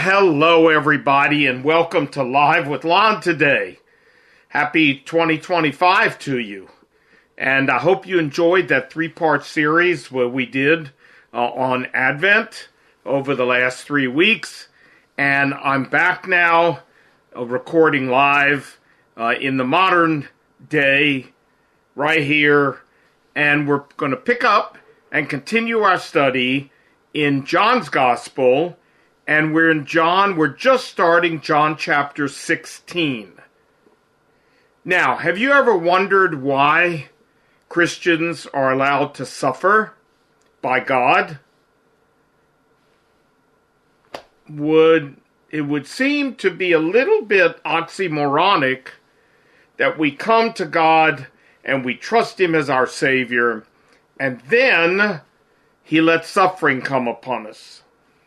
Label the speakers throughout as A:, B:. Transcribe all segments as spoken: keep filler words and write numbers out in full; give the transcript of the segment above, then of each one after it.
A: Hello, everybody, and welcome to Live with Lon today. Happy twenty twenty-five to you. And I hope you enjoyed that three-part series where we did uh, on Advent over the last three weeks. And I'm back now uh, recording live uh, in the modern day right here. And we're going to pick up and continue our study in John's Gospel. And we're in John, we're just starting John chapter sixteen. Now, have you ever wondered why Christians are allowed to suffer by God? Would it would seem to be a little bit oxymoronic that we come to God and we trust Him as our Savior, and then He lets suffering come upon us.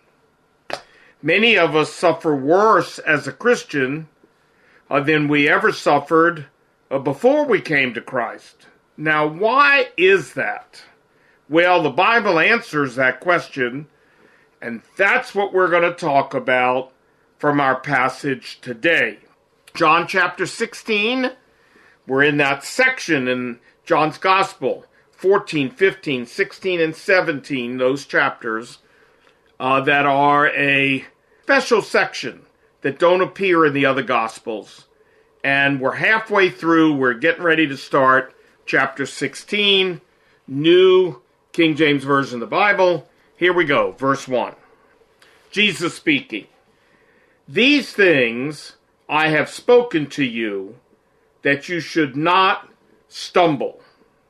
A: Many of us suffer worse as a Christian uh, than we ever suffered uh, before we came to Christ. Now, why is that? Well, the Bible answers that question, and that's what we're going to talk about from our passage today. John chapter sixteen, we're in that section in John's Gospel, fourteen, fifteen, sixteen, and seventeen, those chapters, Uh, that are a special section that don't appear in the other Gospels. And we're halfway through. We're getting ready to start chapter sixteen, New King James Version of the Bible. Here we go, verse one. Jesus speaking. These things I have spoken to you, that you should not stumble.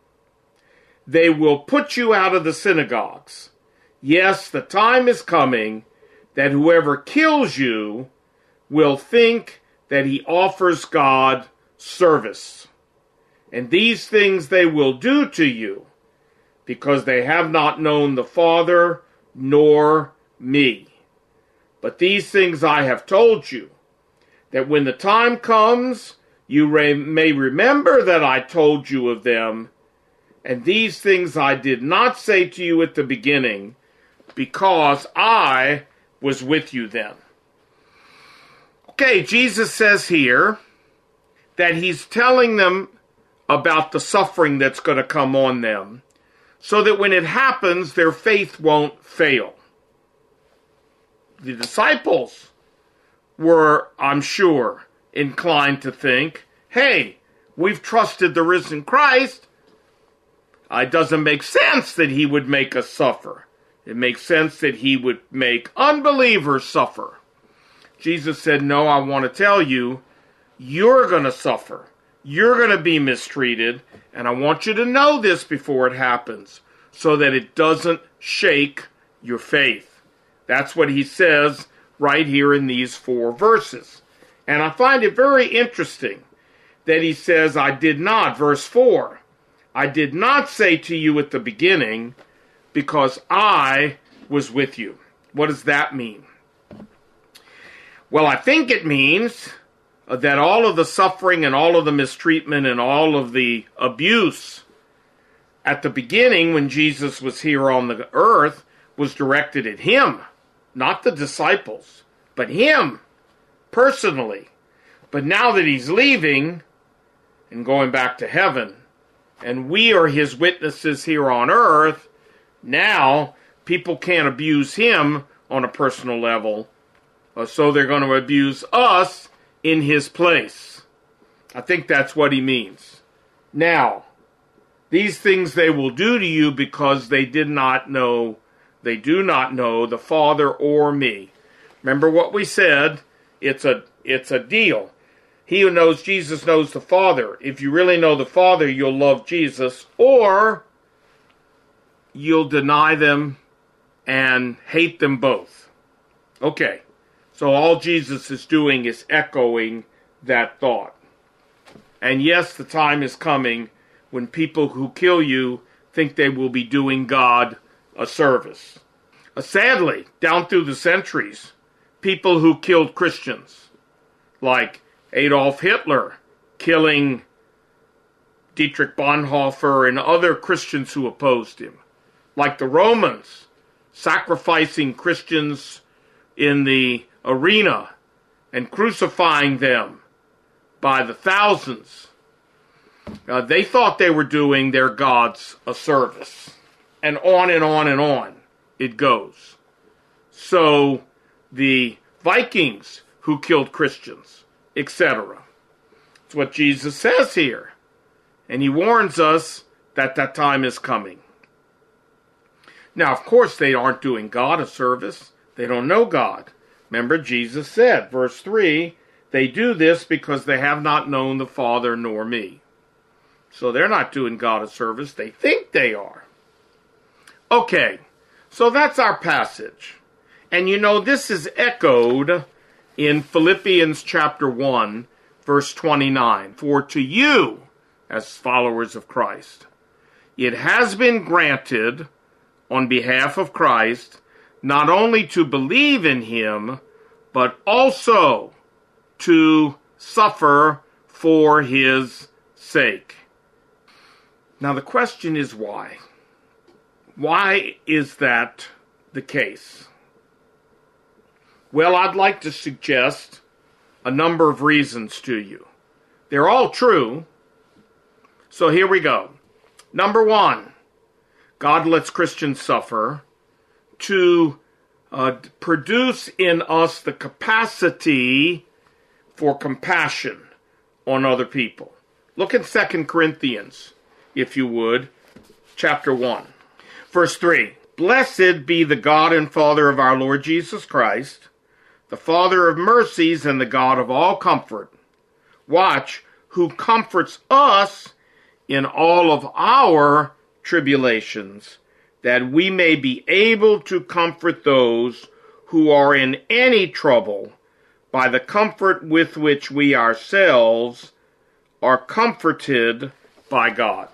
A: They will put you out of the synagogues. Yes, the time is coming that whoever kills you will think that he offers God service. And these things they will do to you, because they have not known the Father nor me. But these things I have told you, that when the time comes, you may remember that I told you of them. And these things I did not say to you at the beginning, because I was with you then. Okay, Jesus says here that he's telling them about the suffering that's going to come on them, so that when it happens, their faith won't fail. The disciples were, I'm sure, inclined to think, hey, we've trusted the risen Christ. It doesn't make sense that he would make us suffer. It makes sense that he would make unbelievers suffer. Jesus said, no, I want to tell you, you're going to suffer. You're going to be mistreated, and I want you to know this before it happens, so that it doesn't shake your faith. That's what he says right here in these four verses. And I find it very interesting that he says, I did not, verse four, I did not say to you at the beginning, because I was with you. What does that mean? Well, I think it means that all of the suffering and all of the mistreatment and all of the abuse at the beginning when Jesus was here on the earth was directed at him, not the disciples, but him personally. But now that he's leaving and going back to heaven, and we are his witnesses here on earth, now, people can't abuse him on a personal level, so they're going to abuse us in his place. I think that's what he means. Now, these things they will do to you because they did not know, they do not know the Father or me. Remember what we said, it's a, it's a deal. He who knows Jesus knows the Father. If you really know the Father, you'll love Jesus, or you'll deny them and hate them both. Okay, so all Jesus is doing is echoing that thought. And yes, the time is coming when people who kill you think they will be doing God a service. Uh, sadly, down through the centuries, people who killed Christians, like Adolf Hitler killing Dietrich Bonhoeffer and other Christians who opposed him, like the Romans sacrificing Christians in the arena and crucifying them by the thousands. Uh, they thought they were doing their gods a service. And on and on and on it goes. So the Vikings who killed Christians, et cetera. It's what Jesus says here. And he warns us that that time is coming. Now, of course, they aren't doing God a service. They don't know God. Remember, Jesus said, verse three, they do this because they have not known the Father nor me. So they're not doing God a service. They think they are. Okay, so that's our passage. And you know, this is echoed in Philippians chapter one, verse twenty-nine. For to you, as followers of Christ, it has been granted on behalf of Christ not only to believe in him, but also to suffer for his sake. Now the question is why? Why is that the case? Well, I'd like to suggest a number of reasons to you. They're all true. So here we go. Number one, God lets Christians suffer to uh, produce in us the capacity for compassion on other people. Look at Second Corinthians, if you would, chapter one. Verse three, Blessed be the God and Father of our Lord Jesus Christ, the Father of mercies and the God of all comfort. Watch, who comforts us in all of our tribulations, that we may be able to comfort those who are in any trouble by the comfort with which we ourselves are comforted by God.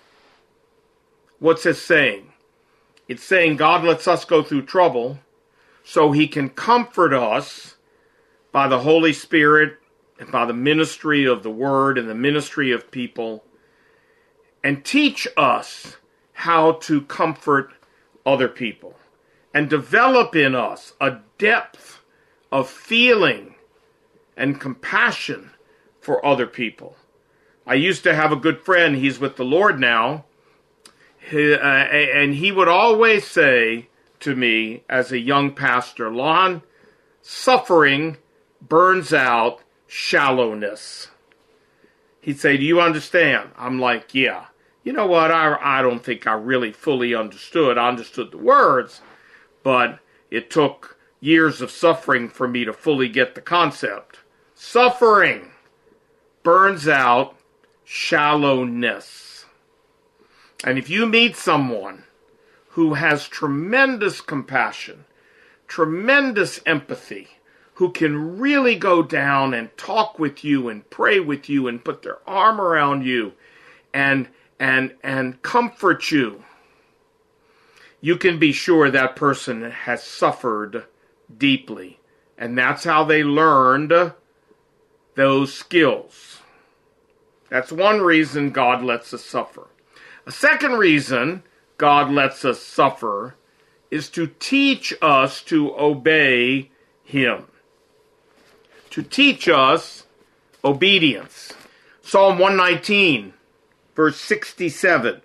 A: What's it saying? It's saying God lets us go through trouble so he can comfort us by the Holy Spirit and by the ministry of the Word and the ministry of people, and teach us how to comfort other people and develop in us a depth of feeling and compassion for other people. I used to have a good friend, he's with the Lord now, he, uh, and he would always say to me as a young pastor, Lon, suffering burns out shallowness. He'd say, do you understand? I'm like, yeah. You know what? I, I don't think I really fully understood. I understood the words, but it took years of suffering for me to fully get the concept. Suffering burns out shallowness. And if you meet someone who has tremendous compassion, tremendous empathy, who can really go down and talk with you and pray with you and put their arm around you and and and comfort you, you can be sure that person has suffered deeply. And that's how they learned those skills. That's one reason God lets us suffer. A second reason God lets us suffer is to teach us to obey him. To teach us obedience. Psalm one nineteen, verse sixty-seven.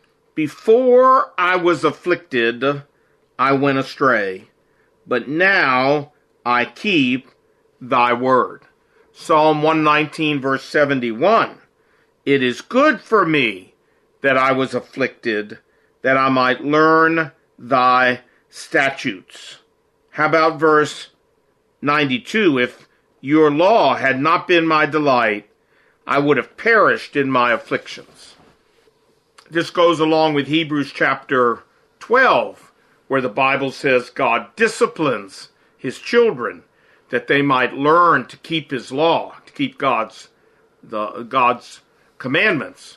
A: Before I was afflicted, I went astray, but now I keep thy word. Psalm one nineteen, verse seventy-one. It is good for me that I was afflicted, that I might learn thy statutes. How about verse ninety-two? If your law had not been my delight, I would have perished in my afflictions. This goes along with Hebrews chapter twelve, where the Bible says God disciplines his children that they might learn to keep his law, to keep God's the God's commandments.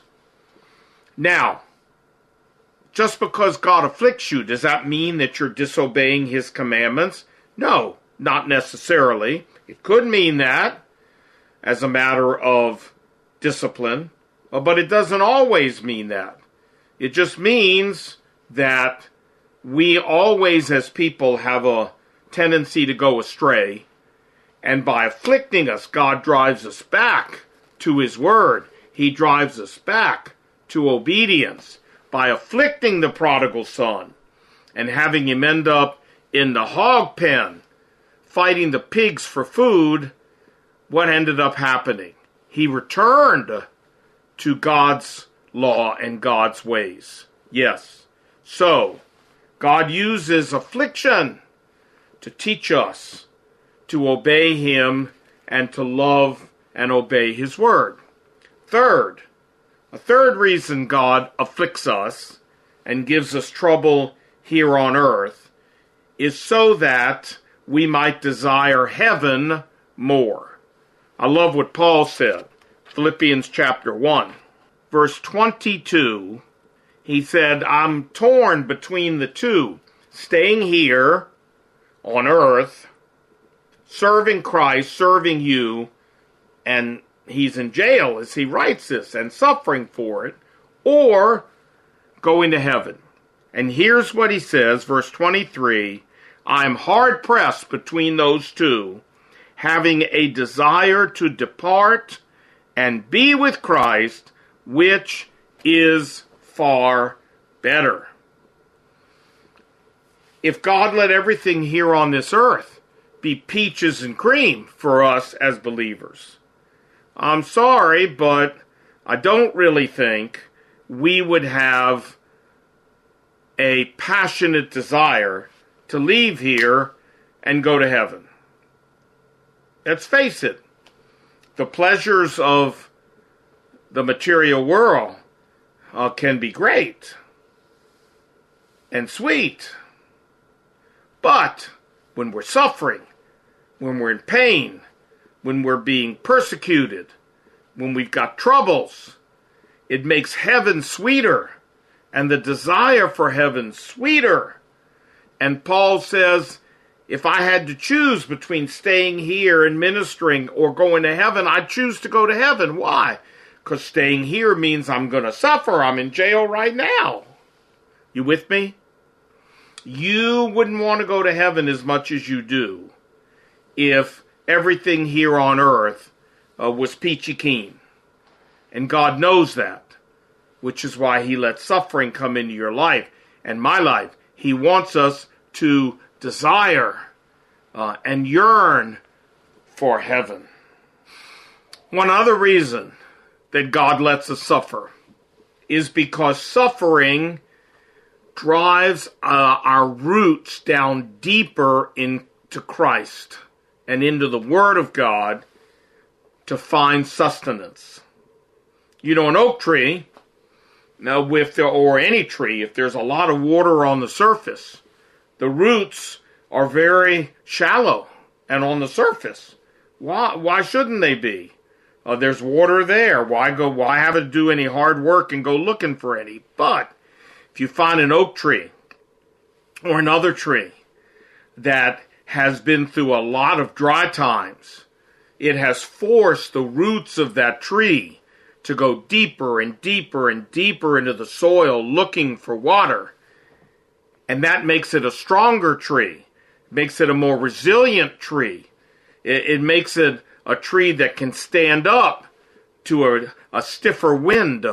A: Now, just because God afflicts you, does that mean that you're disobeying his commandments? No, not necessarily. It could mean that as a matter of discipline, but it doesn't always mean that. It just means that we always as people have a tendency to go astray, And by afflicting us, God drives us back to his word. He drives us back to obedience by afflicting the prodigal son and having him end up in the hog pen, fighting the pigs for food. What ended up happening? He returned to God's law and God's ways. Yes. So, God uses affliction to teach us to obey him and to love and obey his word. Third, a third reason God afflicts us and gives us trouble here on earth is so that we might desire heaven more. I love what Paul said, Philippians chapter one, verse twenty-two. He said, I'm torn between the two, staying here on earth, serving Christ, serving you, and he's in jail as he writes this and suffering for it, or going to heaven. And here's what he says, verse twenty-three, I'm hard pressed between those two, having a desire to depart and be with Christ, which is far better. If God let everything here on this earth be peaches and cream for us as believers, I'm sorry, but I don't really think we would have a passionate desire to leave here and go to heaven. Let's face it, the pleasures of the material world uh, can be great and sweet, but when we're suffering, when we're in pain, when we're being persecuted, when we've got troubles, it makes heaven sweeter and the desire for heaven sweeter. And Paul says, if I had to choose between staying here and ministering or going to heaven, I'd choose to go to heaven. Why? Because staying here means I'm going to suffer. I'm in jail right now. You with me? You wouldn't want to go to heaven as much as you do if everything here on earth uh, was peachy keen. And God knows that, which is why he lets suffering come into your life and my life. He wants us to desire uh, and yearn for heaven. One other reason that God lets us suffer is because suffering drives uh, our roots down deeper into Christ and into the Word of God to find sustenance. You know, an oak tree, now with the, or any tree, if there's a lot of water on the surface, the roots are very shallow and on the surface. Why? Why shouldn't they be? Uh, there's water there. Why go? Why have to do any hard work and go looking for any? But if you find an oak tree or another tree that has been through a lot of dry times, it has forced the roots of that tree to go deeper and deeper and deeper into the soil looking for water. And that makes it a stronger tree, makes it a more resilient tree. It, it makes it a tree that can stand up to a, a stiffer wind.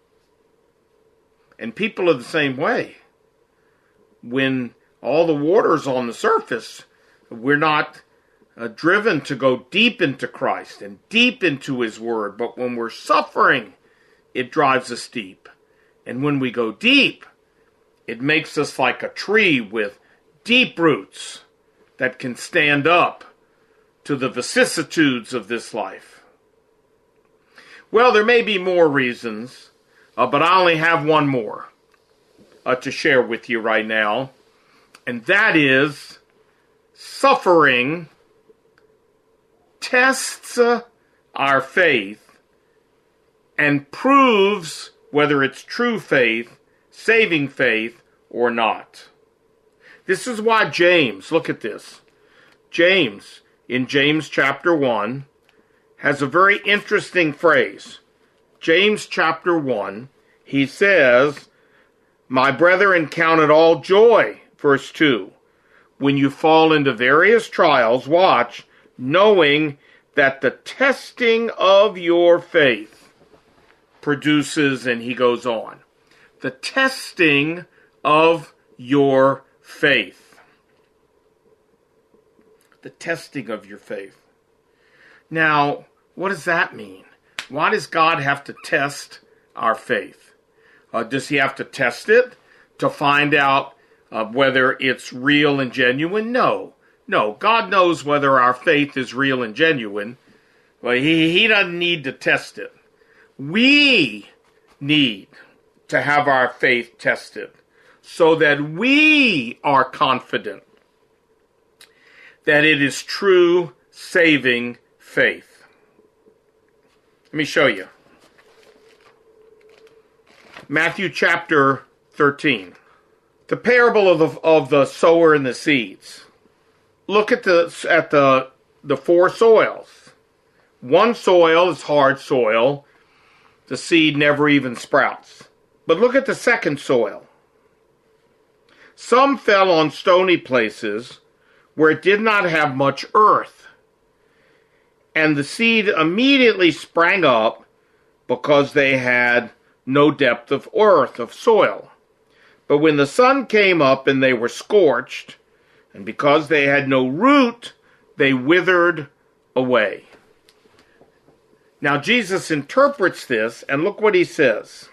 A: And people are the same way. When all the water's on the surface, we're not uh, driven to go deep into Christ and deep into his word. But when we're suffering, it drives us deep. And when we go deep, it makes us like a tree with deep roots that can stand up to the vicissitudes of this life. Well, there may be more reasons, uh, but I only have one more uh, to share with you right now, and that is suffering tests uh, our faith and proves whether it's true faith, saving faith, or not. This is why James, look at this, James, in James chapter one, has a very interesting phrase. James chapter one, he says, my brethren, count it all joy, verse two, when you fall into various trials, watch, knowing that the testing of your faith produces, and he goes on, the testing of your faith. The testing of your faith. Now, what does that mean? Why does God have to test our faith? Uh, does he have to test it to find out uh, whether it's real and genuine? No. No, God knows whether our faith is real and genuine. Well, he, he doesn't need to test it. We need to have our faith tested so that we are confident that it is true saving faith. Let me show you. Matthew chapter thirteen. The parable of the, of the sower and the seeds. Look at the at the the four soils. One soil is hard soil. The seed never even sprouts. But look at the second soil. Some fell on stony places where it did not have much earth. And the seed immediately sprang up because they had no depth of earth, of soil. But when the sun came up and they were scorched, and because they had no root, they withered away. Now Jesus interprets this, and look what he says.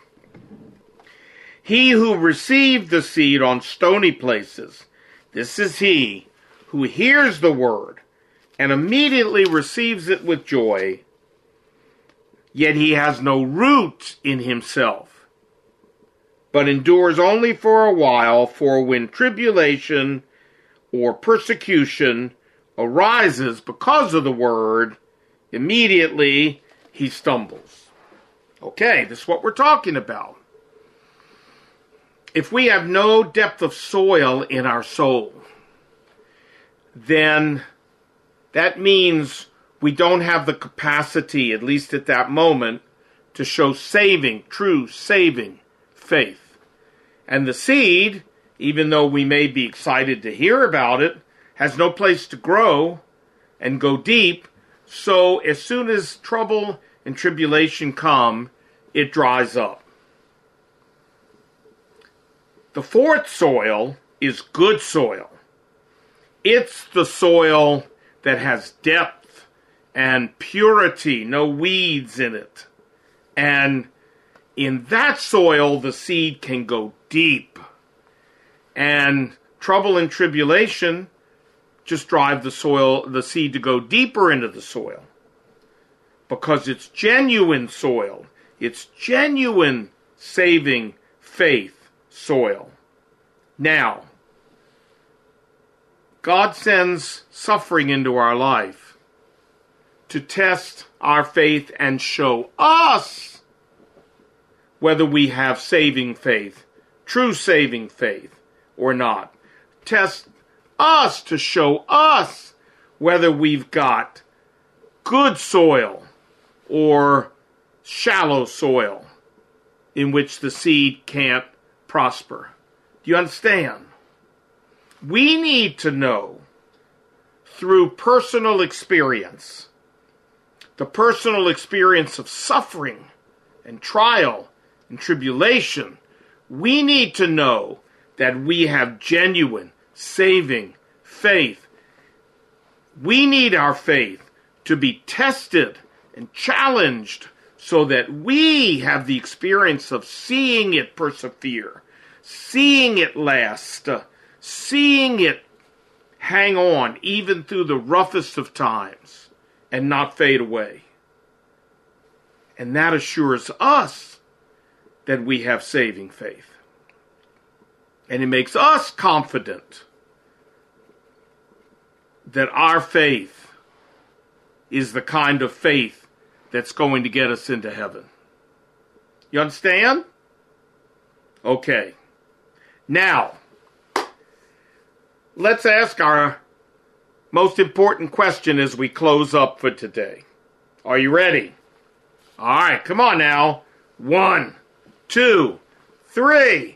A: He who received the seed on stony places, this is he who hears the word and immediately receives it with joy, yet he has no root in himself, but endures only for a while. For when tribulation or persecution arises because of the word, immediately he stumbles. Okay, this is what we're talking about. If we have no depth of soil in our soul, then that means we don't have the capacity, at least at that moment, to show saving, true saving faith. And the seed, even though we may be excited to hear about it, has no place to grow and go deep. So as soon as trouble and tribulation come, it dries up. The fourth soil is good soil. It's the soil that has depth and purity, no weeds in it. And in that soil, the seed can go deep. And trouble and tribulation just drive the soil, the seed to go deeper into the soil. Because it's genuine soil. It's genuine saving faith soil. Now, God sends suffering into our life to test our faith and show us whether we have saving faith, true saving faith, or not. Test us to show us whether we've got good soil or shallow soil in which the seed can't prosper. Do you understand? We need to know through personal experience, the personal experience of suffering and trial and tribulation, we need to know that we have genuine, saving faith. We need our faith to be tested and challenged so that we have the experience of seeing it persevere, seeing it last, uh, seeing it hang on even through the roughest of times and not fade away. And that assures us that we have saving faith. And it makes us confident that our faith is the kind of faith that's going to get us into heaven. You understand? Okay. Now, let's ask our most important question as we close up for today. Are you ready? All right, come on now. One, two, three.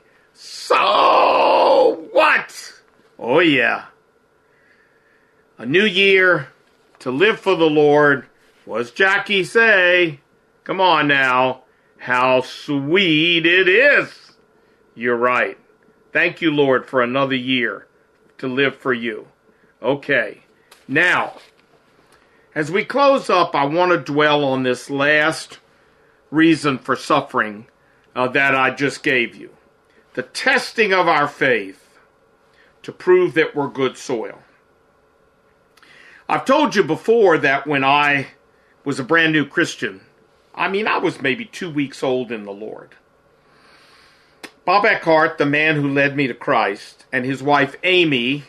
A: So what? Oh yeah. A new year, to live for the Lord. What's Jackie say? Come on now. How sweet it is. You're right. Thank you, Lord, for another year to live for you. Okay. Now, as we close up, I want to dwell on this last reason for suffering uh, that I just gave you. The testing of our faith to prove that we're good soil. I've told you before that when I was a brand new Christian, I mean, I was maybe two weeks old in the Lord. Bob Eckhart, the man who led me to Christ, and his wife Amy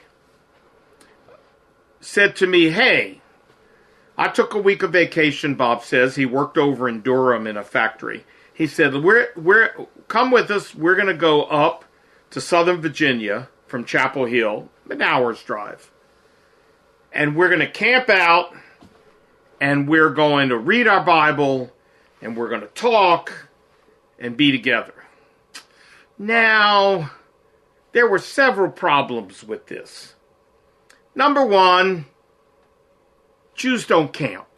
A: said to me, hey, I took a week of vacation, Bob says. He worked over in Durham in a factory. He said, we're, we're, come with us. We're going to go up to Southern Virginia from Chapel Hill, an hour's drive. And we're going to camp out, and we're going to read our Bible, and we're going to talk and be together. Now, there were several problems with this. Number one, Jews don't camp.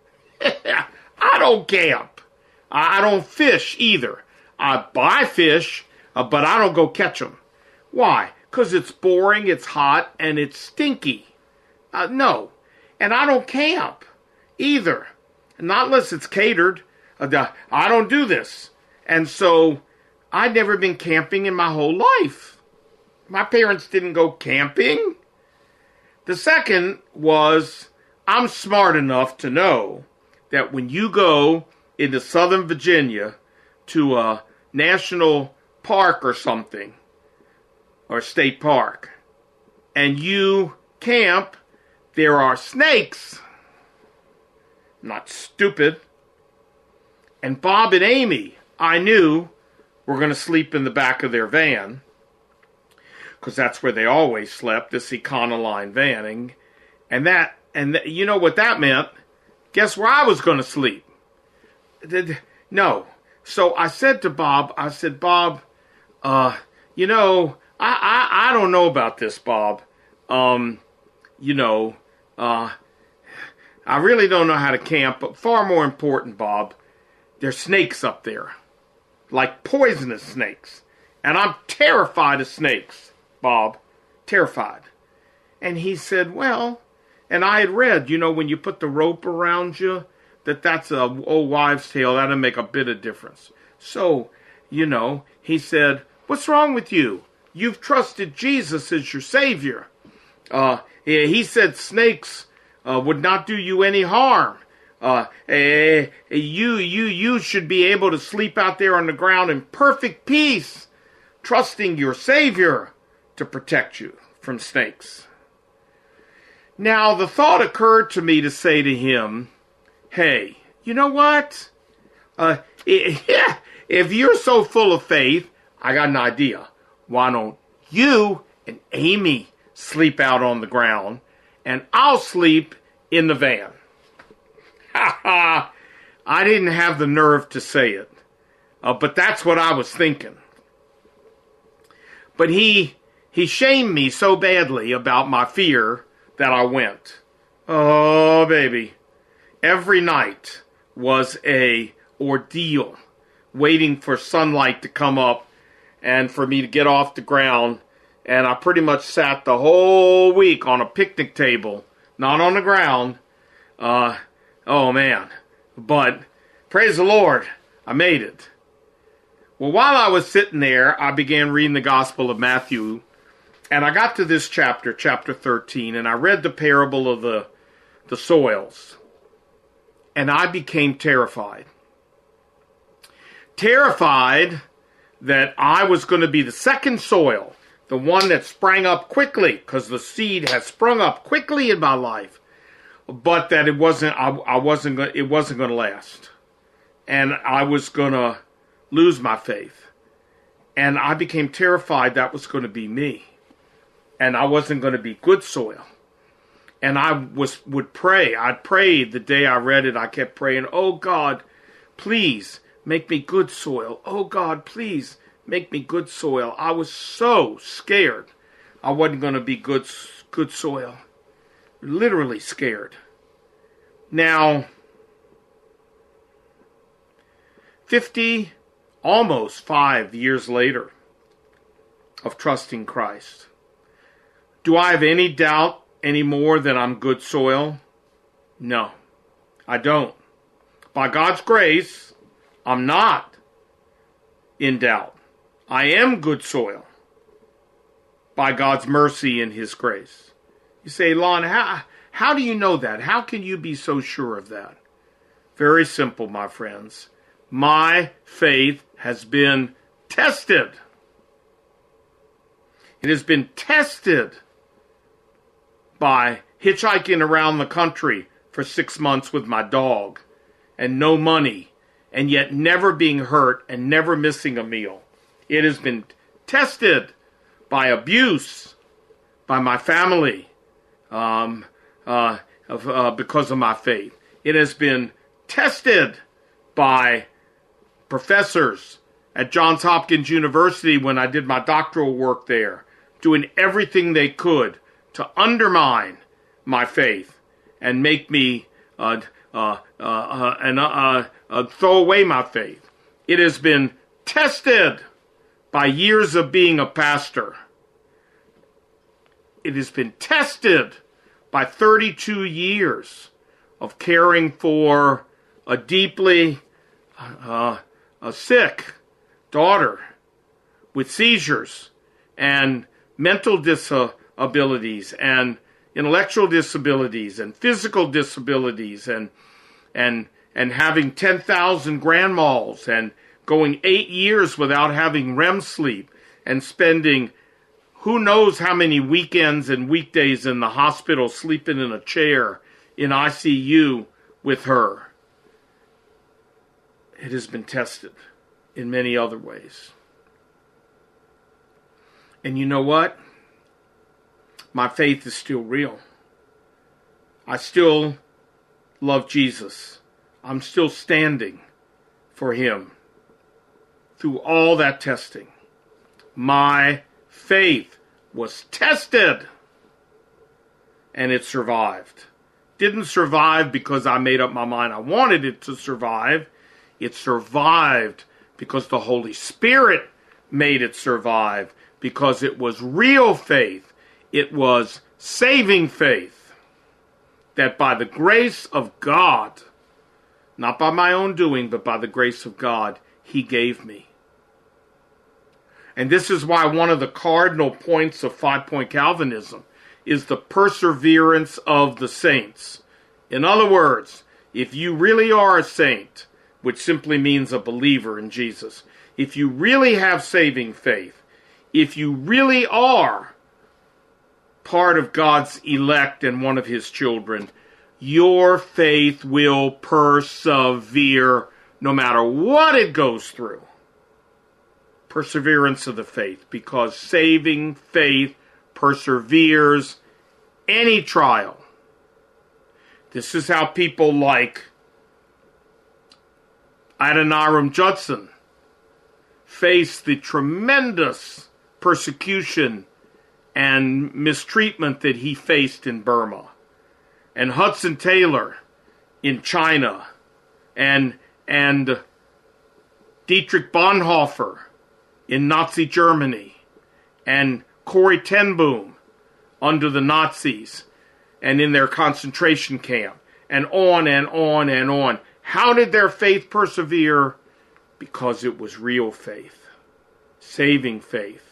A: I don't camp. I don't fish either. I buy fish, uh, but I don't go catch them. Why? Because it's boring, it's hot, and it's stinky. Uh, no. And I don't camp either. Not unless it's catered. Uh, I don't do this. And so, I'd never been camping in my whole life. My parents didn't go camping. The second was, I'm smart enough to know that when you go into Southern Virginia to a national park or something, or state park, and you camp, there are snakes. I'm not stupid. And Bob and Amy, I knew, were going to sleep in the back of their van, because that's where they always slept, this Econoline van. And, and that, and th- you know what that meant? Guess where I was going to sleep? No. So I said to Bob, I said, Bob, uh, you know, I, I, I don't know about this, Bob. Um, you know, uh, I really don't know how to camp, but far more important, Bob, there's snakes up there. Like poisonous snakes. And I'm terrified of snakes, Bob. Terrified. And he said, well, and I had read, you know, when you put the rope around you, that that's a old wives' tale. That'll make a bit of difference. So, you know, he said, what's wrong with you? You've trusted Jesus as your Savior. Uh, he said snakes uh, would not do you any harm. Uh, eh, you, you, you should be able to sleep out there on the ground in perfect peace, trusting your Savior to protect you from snakes. Now, the thought occurred to me to say to him, hey, you know what? Uh, if you're so full of faith, I got an idea. Why don't you and Amy sleep out on the ground, and I'll sleep in the van? Ha ha! I didn't have the nerve to say it, uh, but that's what I was thinking. But he he shamed me so badly about my fear that I went. Oh, baby. Every night was a ordeal, waiting for sunlight to come up and for me to get off the ground. And I pretty much sat the whole week on a picnic table, not on the ground. Uh, oh, man. But praise the Lord, I made it. Well, while I was sitting there, I began reading the Gospel of Matthew. And I got to this chapter, chapter thirteen, and I read the parable of the, the soils. And I became terrified. Terrified that I was going to be the second soil, the one that sprang up quickly, because the seed has sprung up quickly in my life, but that it wasn't. I, I wasn't. Going, it wasn't going to last, and I was going to lose my faith. And I became terrified that was going to be me, and I wasn't going to be good soil. And I was would pray. I'd pray the day I read it. I kept praying, oh God, please make me good soil. Oh God, please make me good soil. I was so scared I wasn't going to be good, good soil. Literally scared. Now, fifty, almost five years later of trusting Christ, do I have any doubt anymore that I'm good soil? No, I don't. By God's grace, I'm not in doubt. I am good soil by God's mercy and His grace. You say, Lon, how, how do you know that? How can you be so sure of that? Very simple, my friends. My faith has been tested. It has been tested by hitchhiking around the country for six months with my dog and no money, and yet never being hurt and never missing a meal. It has been tested by abuse by my family um, uh, of, uh, because of my faith. It has been tested by professors at Johns Hopkins University when I did my doctoral work there, doing everything they could to undermine my faith and make me uh, uh, uh, uh, and uh, uh, uh, throw away my faith. It has been tested by years of being a pastor. It has been tested by thirty-two years of caring for a deeply uh, a sick daughter with seizures and mental disabilities and intellectual disabilities and physical disabilities and and and having ten thousand grand malls and going eight years without having R E M sleep and spending who knows how many weekends and weekdays in the hospital sleeping in a chair in I C U with her. It has been tested in many other ways. And you know what? My faith is still real. I still love Jesus. I'm still standing for Him through all that testing. My faith was tested and it survived. Didn't survive because I made up my mind I wanted it to survive. It survived because the Holy Spirit made it survive, because it was real faith. It was saving faith that by the grace of God, not by my own doing, but by the grace of God, He gave me. And this is why one of the cardinal points of five-point Calvinism is the perseverance of the saints. In other words, if you really are a saint, which simply means a believer in Jesus, if you really have saving faith, if you really are part of God's elect and one of His children, your faith will persevere no matter what it goes through. Perseverance of the faith, because saving faith perseveres any trial. This is how people like Adoniram Judson faced the tremendous persecution and mistreatment that he faced in Burma, and Hudson Taylor in China, and and Dietrich Bonhoeffer in Nazi Germany, and Corrie ten Boom under the Nazis and in their concentration camp, and on and on and on. How did their faith persevere? Because it was real faith, saving faith,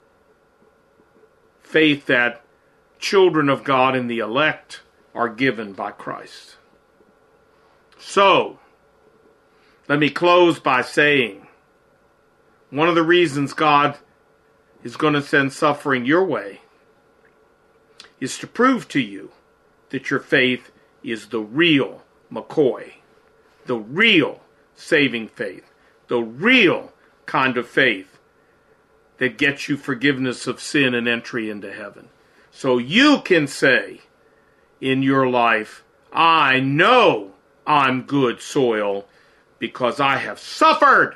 A: faith that children of God and the elect are given by Christ. So, let me close by saying, one of the reasons God is going to send suffering your way is to prove to you that your faith is the real McCoy, the real saving faith, the real kind of faith that gets you forgiveness of sin and entry into heaven. So you can say in your life, I know I'm good soil because I have suffered,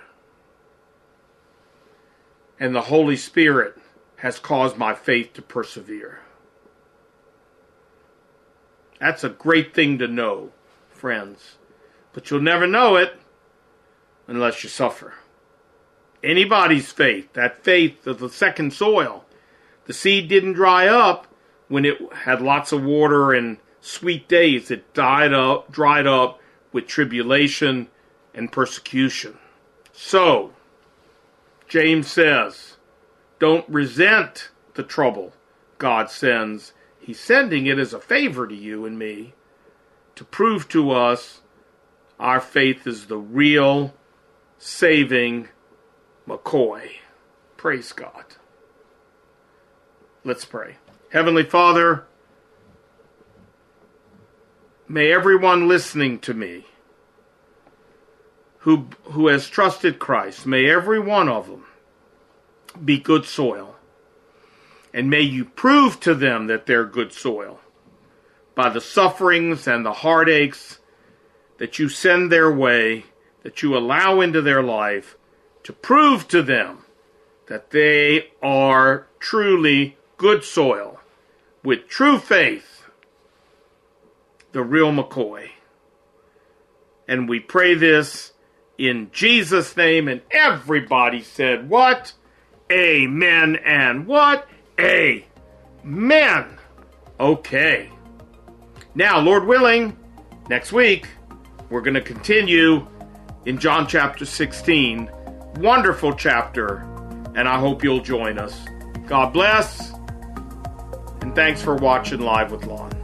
A: and the Holy Spirit has caused my faith to persevere. That's a great thing to know friends. But you'll never know it unless you suffer. Anybody's faith, that faith of the second soil, the seed didn't dry up when it had lots of water and sweet days. It died up, dried up with tribulation and persecution. So, James says, don't resent the trouble God sends. He's sending it as a favor to you and me to prove to us our faith is the real, saving McCoy. Praise God. Let's pray. Heavenly Father, may everyone listening to me who, who has trusted Christ, may every one of them be good soil. And may you prove to them that they're good soil by the sufferings and the heartaches that you send their way, that you allow into their life, to prove to them that they are truly good soil with true faith, the real McCoy. And we pray this in Jesus' name, and everybody said, what? Amen and what? Amen. Okay. Now, Lord willing, next week, we're going to continue in John chapter sixteen. Wonderful chapter, and I hope you'll join us. God bless, and thanks for watching Live with Lon.